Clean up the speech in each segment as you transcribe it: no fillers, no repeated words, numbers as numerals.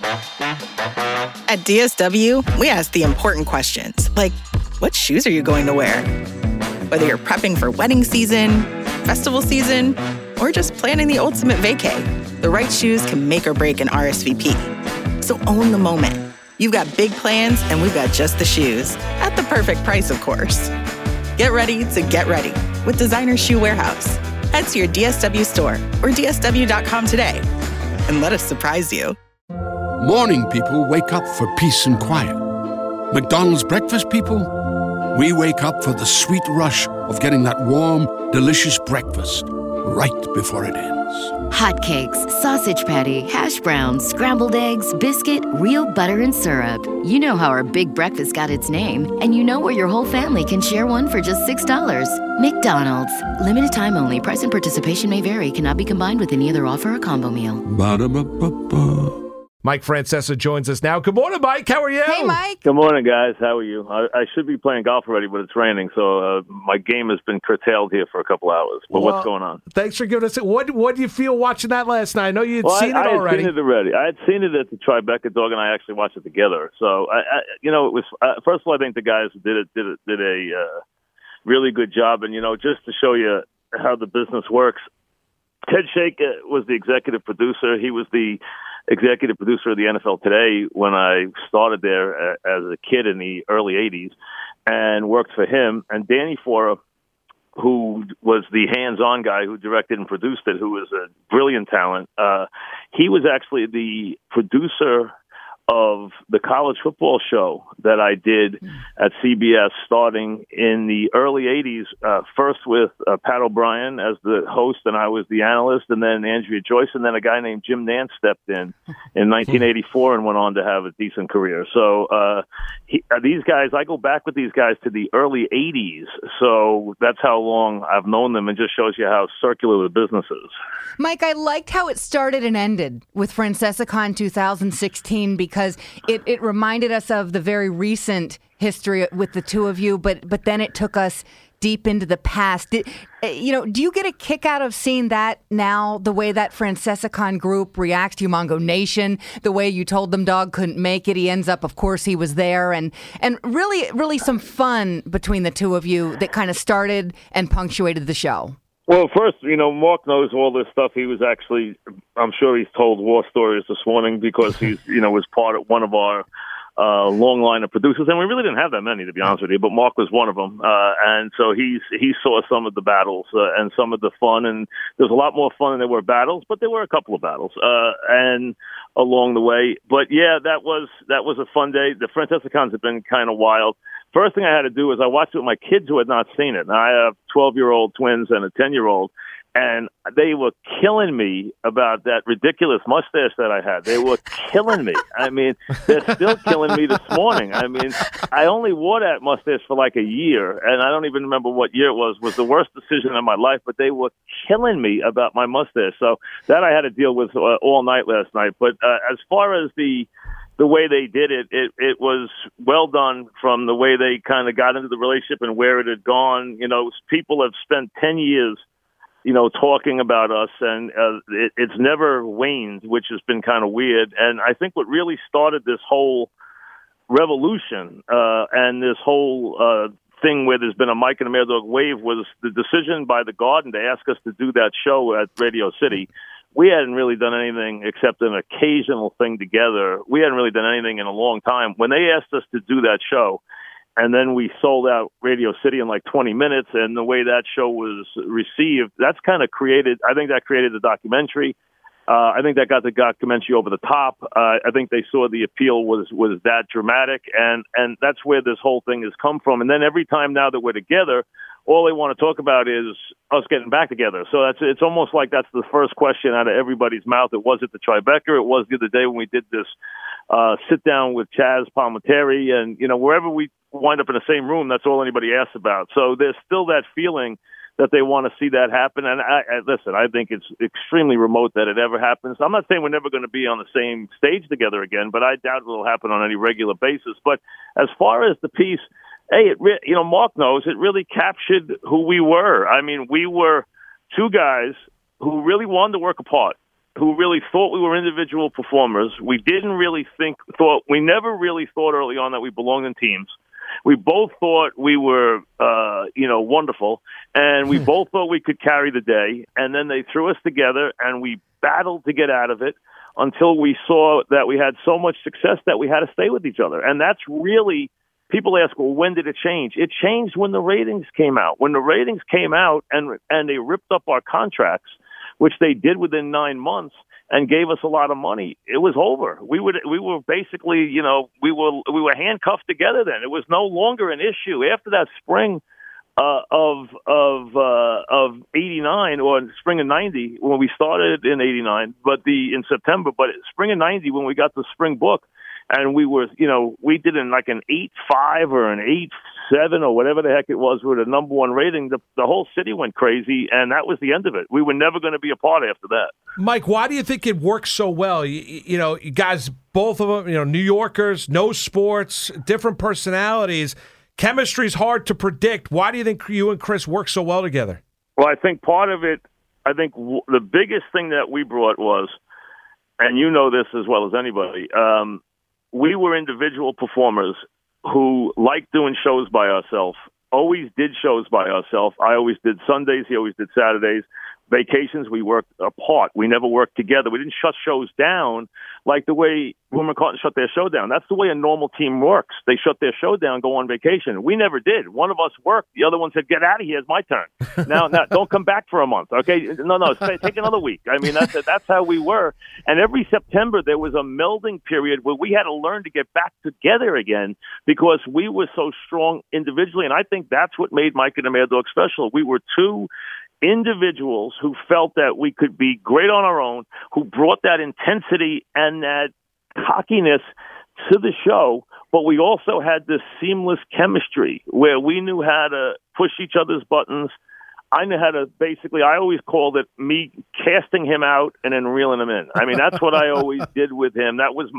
At DSW, we ask the important questions, like, what shoes are you going to wear? Whether you're prepping for wedding season, festival season, or just planning the ultimate vacay, the right shoes can make or break an RSVP. So own the moment. You've got big plans, and we've got just the shoes. At the perfect price, of course. Get ready to get ready with Designer Shoe Warehouse. Head to your DSW store or DSW.com today and let us surprise you. Morning people wake up for peace and quiet. McDonald's breakfast people, we wake up for the sweet rush of getting that warm, delicious breakfast right before it ends. Hotcakes, sausage patty, hash browns, scrambled eggs, biscuit, real butter and syrup. You know how our big breakfast got its name, and you know where your whole family can share one for just $6. McDonald's. Limited time only. Price and participation may vary. Cannot be combined with any other offer or combo meal. Ba-da-ba-ba-ba. Mike Francesa joins us now. Good morning, Mike. How are you? Hey, Mike. Good morning, guys. How are you? I should be playing golf already, but it's raining, so my game has been curtailed here for a couple hours. But what's going on? Thanks for giving us it. What do you feel watching that last night? I know you'd seen it already. I had seen it already. I had seen it at the Tribeca Dog, and I actually watched it together. So, it was first of all, I think the guys did a really good job, and just to show you how the business works. Ted Shake was the executive producer. He was the executive producer of the NFL Today when I started there as a kid in the early 80s and worked for him. And Danny Fora, who was the hands-on guy who directed and produced it, who was a brilliant talent, he was actually the producer of the college football show that I did at CBS starting in the early 80s, first with Pat O'Brien as the host, and I was the analyst, and then Andrea Joyce, and then a guy named Jim Nance stepped in 1984 and went on to have a decent career. So these guys, I go back with these guys to the early 80s, so that's how long I've known them, and just shows you how circular the business is. Mike, I liked how it started and ended with FrancescaCon 2016 because it reminded us of the very recent history with the two of you, but then it took us deep into the past. Do you get a kick out of seeing that now, the way that FrancescaCon group reacts to Mongo Nation, the way you told them Dog couldn't make it, he ends up, of course, he was there, and really, really some fun between the two of you that kind of started and punctuated the show? Well, first, Mark knows all this stuff. He was actually, I'm sure he's told war stories this morning because he's, was part of one of our long line of producers, and we really didn't have that many, to be honest with you, but Mark was one of them, and so he saw some of the battles and some of the fun, and there's a lot more fun than there were battles, but there were a couple of battles, and along the way, but yeah, that was a fun day. The FrancescaCons have been kind of wild. First thing I had to do was I watched it with my kids who had not seen it. Now, I have 12-year-old twins and a 10-year-old, and they were killing me about that ridiculous mustache that I had. They were killing me. I mean, they're still killing me this morning. I mean, I only wore that mustache for like a year, and I don't even remember what year it was. It was the worst decision of my life, but they were killing me about my mustache. So that I had to deal with all night last night. But as far as the way they did it, it was well done from the way they kind of got into the relationship and where it had gone. People have spent 10 years, talking about us, and it's never waned, which has been kind of weird. And I think what really started this whole revolution and this whole thing where there's been a Mike and a Mad Dog wave was the decision by the Garden to ask us to do that show at Radio City. We hadn't really done anything except an occasional thing together. We hadn't really done anything in a long time. When they asked us to do that show, and then we sold out Radio City in like 20 minutes, and the way that show was received, I think that created the documentary. I think that got the documentary over the top. I think they saw the appeal was that dramatic, and that's where this whole thing has come from. And then every time now that we're together, all they want to talk about is us getting back together. So it's almost like that's the first question out of everybody's mouth. It was at the Tribeca. It was the other day when we did this sit down with Chaz Palminteri, and wherever we wind up in the same room, that's all anybody asks about. So there's still that feeling that they want to see that happen. And listen, I think it's extremely remote that it ever happens. I'm not saying we're never going to be on the same stage together again, but I doubt it'll happen on any regular basis. But as far as the piece, hey, Mark knows it really captured who we were. I mean, we were two guys who really wanted to work apart. who really thought we were individual performers. We never really thought early on that we belonged in teams. We both thought we were, wonderful, and we both thought we could carry the day. And then they threw us together, and we battled to get out of it until we saw that we had so much success that we had to stay with each other. And that's really, people ask, well, when did it change? It changed when the ratings came out. When the ratings came out and they ripped up our contracts, which they did within 9 months, and gave us a lot of money, it was over. We were basically, we were handcuffed together then. It was no longer an issue. After that spring of '89 or spring of '90, when we started in '89, in September, but spring of '90 when we got the spring book, and we were, we did in like an 8.5 or an 8.7 or whatever the heck it was with a number one rating. The whole city went crazy, and that was the end of it. We were never going to be apart after that. Mike, why do you think it works so well? You guys, both of them, New Yorkers, no sports, different personalities. Chemistry's hard to predict. Why do you think you and Chris work so well together? Well, I think part of it, the biggest thing that we brought was, and you know this as well as anybody, we were individual performers who liked doing shows by ourselves, always did shows by ourselves. I always did Sundays. He always did Saturdays. Vacations, we worked apart. We never worked together. We didn't shut shows down like the way Wilmer Carton shut their show down. That's the way a normal team works. They shut their show down, go on vacation. We never did. One of us worked. The other one said, get out of here. It's my turn. Now, don't come back for a month, okay? No, take another week. I mean, that's how we were. And every September, there was a melding period where we had to learn to get back together again because we were so strong individually. And I think that's what made Mike and the Mad Dog special. We were two individuals who felt that we could be great on our own, who brought that intensity and that cockiness to the show, but we also had this seamless chemistry where we knew how to push each other's buttons. I knew how to I always called it me casting him out and then reeling him in. I mean, that's what I always did with him. That was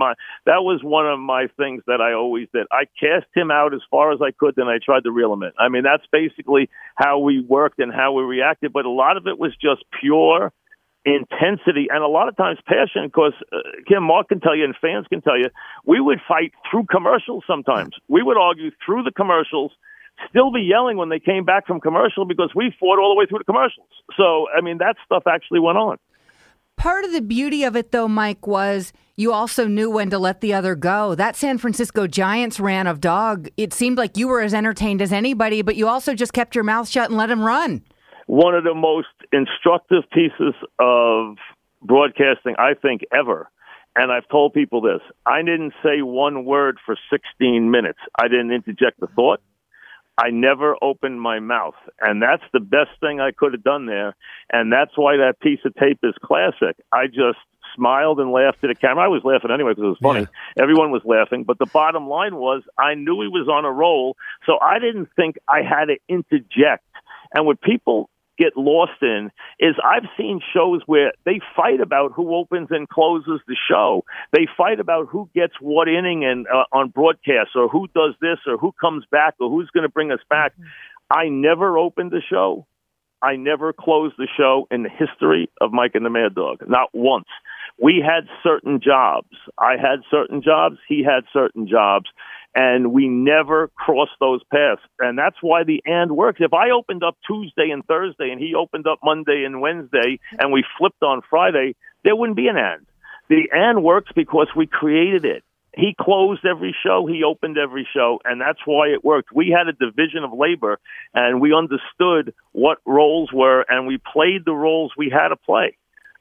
one of my things that I always did. I cast him out as far as I could, then I tried to reel him in. I mean, that's basically how we worked and how we reacted. But a lot of it was just pure intensity and a lot of times passion because, Kim, Mark can tell you and fans can tell you, we would fight through commercials sometimes. We would argue through the commercials, still be yelling when they came back from commercial because we fought all the way through the commercials. So, I mean, that stuff actually went on. Part of the beauty of it, though, Mike, was you also knew when to let the other go. That San Francisco Giants ran of dog, it seemed like you were as entertained as anybody, but you also just kept your mouth shut and let him run. One of the most instructive pieces of broadcasting, I think, ever. And I've told people this. I didn't say one word for 16 minutes. I didn't interject a thought. I never opened my mouth, and that's the best thing I could have done there, and that's why that piece of tape is classic. I just smiled and laughed at the camera. I was laughing anyway because it was funny. Yeah. Everyone was laughing, but the bottom line was I knew he was on a roll, so I didn't think I had to interject. And what people get lost in is I've seen shows where they fight about who opens and closes the show. They fight about who gets what inning and on broadcast or who does this or who comes back or who's going to bring us back. I never opened the show. I never closed the show in the history of Mike and the Mad Dog. Not once. We had certain jobs. I had certain jobs. He had certain jobs. And we never crossed those paths. And that's why the and works. If I opened up Tuesday and Thursday and he opened up Monday and Wednesday and we flipped on Friday, there wouldn't be an and. The and works because we created it. He closed every show. He opened every show. And that's why it worked. We had a division of labor and we understood what roles were and we played the roles we had to play.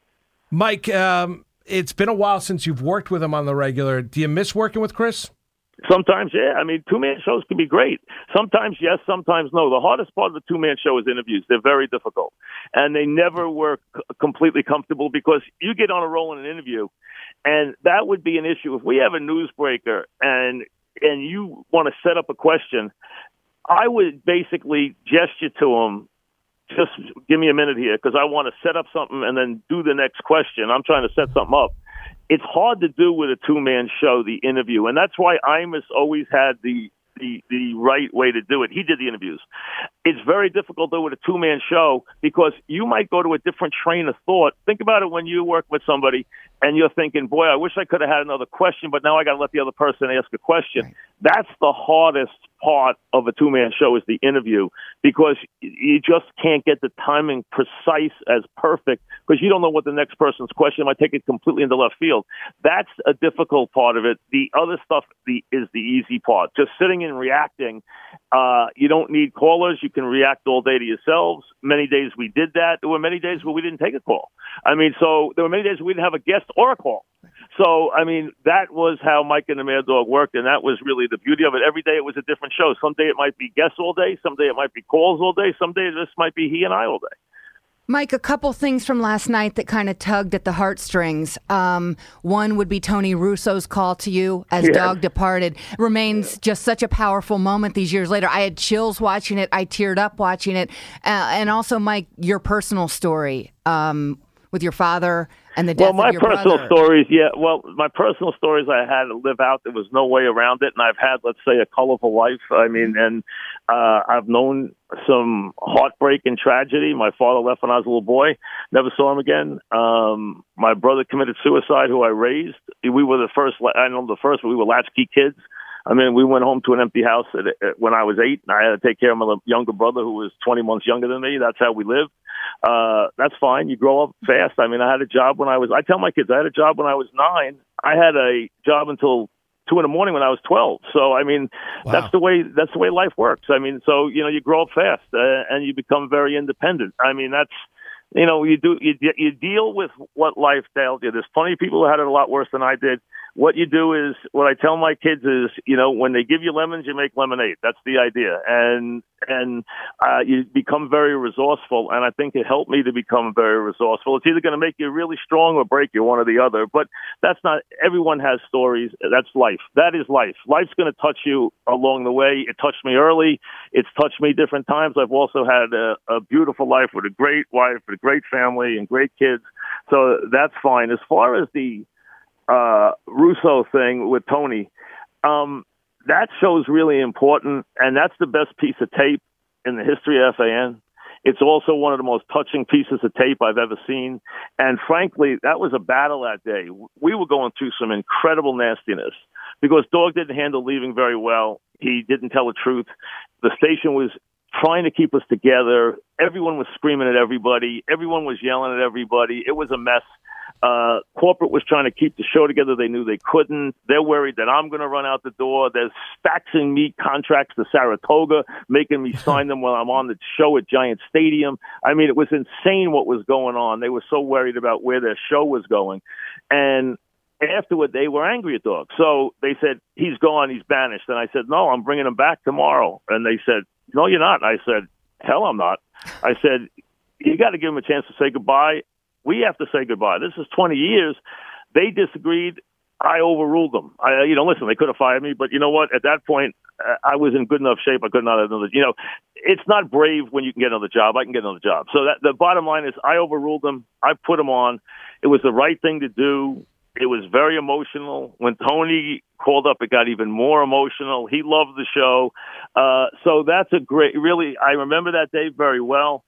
Mike, it's been a while since you've worked with him on the regular. Do you miss working with Chris? Sometimes, yeah. I mean, two-man shows can be great. Sometimes yes, sometimes no. The hardest part of the two-man show is interviews. They're very difficult. And they never were completely comfortable because you get on a roll in an interview, and that would be an issue. If we have a newsbreaker and you want to set up a question, I would basically gesture to him, just give me a minute here because I want to set up something and then do the next question. I'm trying to set something up. It's hard to do with a two-man show, the interview. And that's why Imus always had the the right way to do it. He did the interviews. It's very difficult, though, with a two-man show because you might go to a different train of thought. Think about it when you work with somebody and you're thinking, boy, I wish I could have had another question, but now I got to let the other person ask a question. Right. That's the hardest part of a two-man show is the interview because you just can't get the timing precise as perfect because you don't know what the next person's question might take it completely into left field. That's a difficult part of it. The other stuff is the easy part. Just sitting and reacting. You don't need callers. You can react all day to yourselves. Many days we did that. There were many days where we didn't take a call. I mean, so there were many days where we didn't have a guest or a call. So, I mean, that was how Mike and the Mad Dog worked, and that was really the beauty of it. Every day it was a different show. Some day it might be guests all day. Some day it might be calls all day. Some day this might be he and I all day. Mike, a couple things from last night that kind of tugged at the heartstrings. One would be Tony Russo's call to you as Dog departed. Remains just such a powerful moment these years later. I had chills watching it. I teared up watching it. And also, Mike, your personal story with your father and the death of your brother. My personal stories I had to live out. There was no way around it. And I've had, let's say, a colorful life. I mean, and I've known some heartbreak and tragedy. My father left when I was a little boy. Never saw him again. My brother committed suicide, who I raised. We were the first, I don't know the first, but we were latchkey kids. I mean, we went home to an empty house when I was 8, and I had to take care of my younger brother who was 20 months younger than me. That's how we lived. That's fine. You grow up fast. I mean, I had a job I tell my kids, I had a job when I was 9. I had a job until 2 a.m. when I was 12. So, I mean, wow. That's the way life works. I mean, so, you grow up fast and you become very independent. I mean, that's, you deal with what life dealt you. There's plenty of people who had it a lot worse than I did. What you do is, what I tell my kids is, when they give you lemons, you make lemonade. That's the idea. And you become very resourceful. And I think it helped me to become very resourceful. It's either going to make you really strong or break you, one or the other. But that's not, everyone has stories. That's life. That is life. Life's going to touch you along the way. It touched me early. It's touched me different times. I've also had a beautiful life with a great wife, with a great family and great kids. So that's fine. As far as the Russo thing with Tony, that show's really important, and that's the best piece of tape in the history of FAN. It's also one of the most touching pieces of tape I've ever seen, and frankly, that was a battle that day. We were going through some incredible nastiness because Dog didn't handle leaving very well. He didn't tell the truth. The station was trying to keep us together. Everyone was screaming at everybody. Everyone was yelling at everybody. It was a mess. Corporate was trying to keep the show together. They knew they couldn't. They're worried that I'm going to run out the door. They're faxing me contracts to Saratoga, making me sign them while I'm on the show at Giant Stadium. I mean, it was insane what was going on. They were so worried about where their show was going. And afterward, they were angry at Dog. So they said, he's gone, he's banished. And I said, no, I'm bringing him back tomorrow. And they said, no, you're not. I said, hell, I'm not. I said, you got to give him a chance to say goodbye. We have to say goodbye. This is 20 years. They disagreed. I overruled them. Listen, they could have fired me, but you know what? At that point, I was in good enough shape. I could not have another. It's not brave when you can get another job. I can get another job. So the bottom line is, I overruled them. I put them on. It was the right thing to do. It was very emotional. When Tony called up, it got even more emotional. He loved the show. So that's really, I remember that day very well.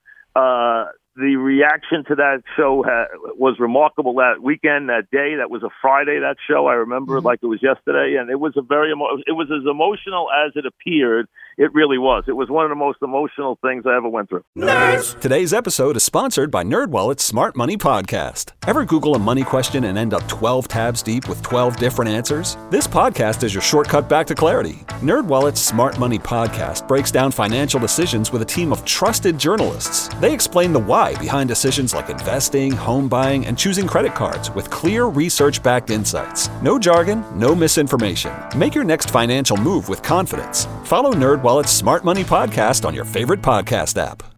The reaction to that show was remarkable that weekend, that day. That was a Friday, that show. I remember it like it was yesterday. And it was it was as emotional as it appeared. It really was. It was one of the most emotional things I ever went through. Nerds! Today's episode is sponsored by NerdWallet's Smart Money Podcast. Ever Google a money question and end up 12 tabs deep with 12 different answers? This podcast is your shortcut back to clarity. NerdWallet's Smart Money Podcast breaks down financial decisions with a team of trusted journalists. They explain the why behind decisions like investing, home buying, and choosing credit cards with clear research-backed insights. No jargon, no misinformation. Make your next financial move with confidence. Follow NerdWallet's Smart Money Podcast on your favorite podcast app.